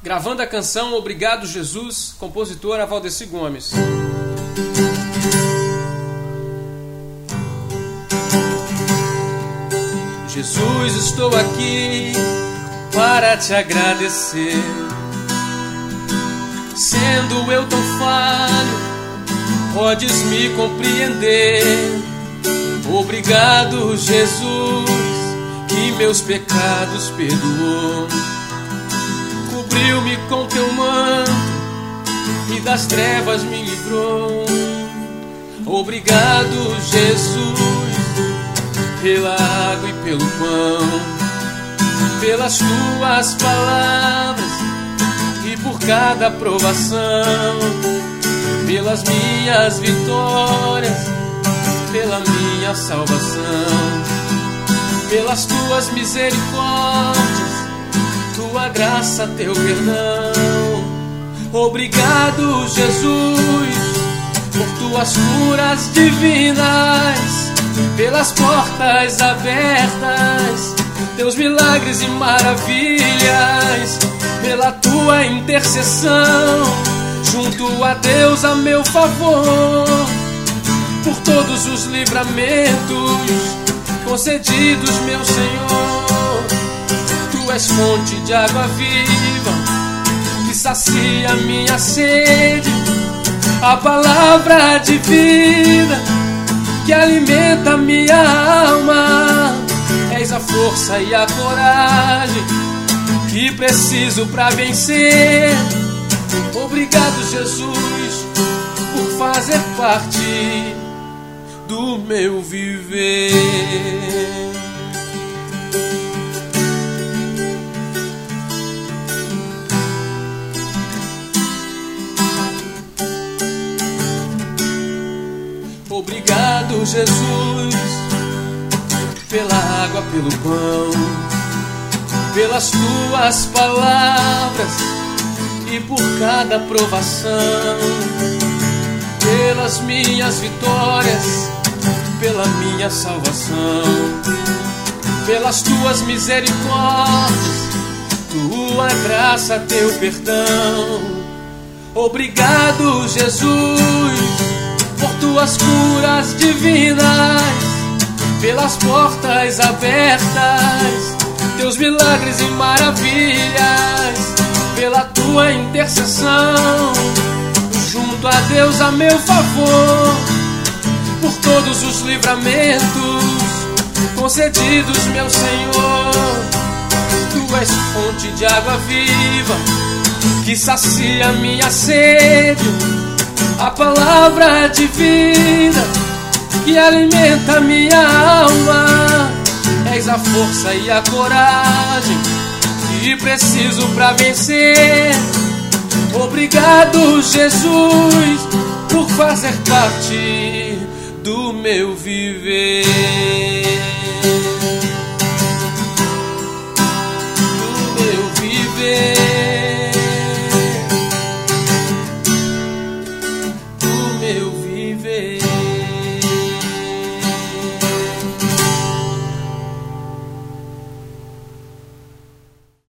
Gravando a canção Obrigado Jesus, compositora Valdeci Gomes. Jesus, estou aqui para te agradecer. Sendo eu tão falho, podes me compreender. Obrigado, Jesus, que meus pecados perdoou. Cobriu-me com teu manto e das trevas me livrou. Obrigado, Jesus, pela água e pelo pão, pelas tuas palavras e por cada provação, pelas minhas vitórias, pela minha salvação, pelas tuas misericórdias, tua graça, teu perdão. Obrigado, Jesus, por tuas curas divinas, pelas portas abertas, teus milagres e maravilhas, pela tua intercessão, junto a Deus a meu favor, por todos os livramentos concedidos, meu Senhor. Tu és fonte de água viva, que sacia minha sede, a palavra de vida, que alimenta minha alma. És a força e a coragem que preciso para vencer. Obrigado, Jesus, por fazer parte do meu viver. Obrigado, Jesus, pela água, pelo pão, pelas tuas palavras e por cada provação, pelas minhas vitórias, pela minha salvação, pelas tuas misericórdias, tua graça, teu perdão. Obrigado, Jesus, por tuas curas divinas, pelas portas abertas, teus milagres e maravilhas, pela tua intercessão, junto a Deus a meu favor, por todos os livramentos concedidos, meu Senhor. Tu és fonte de água viva, que sacia minha sede, a palavra de vida, que alimenta minha alma. És a força e a coragem que preciso para vencer. Obrigado, Jesus, por fazer parte do meu viver.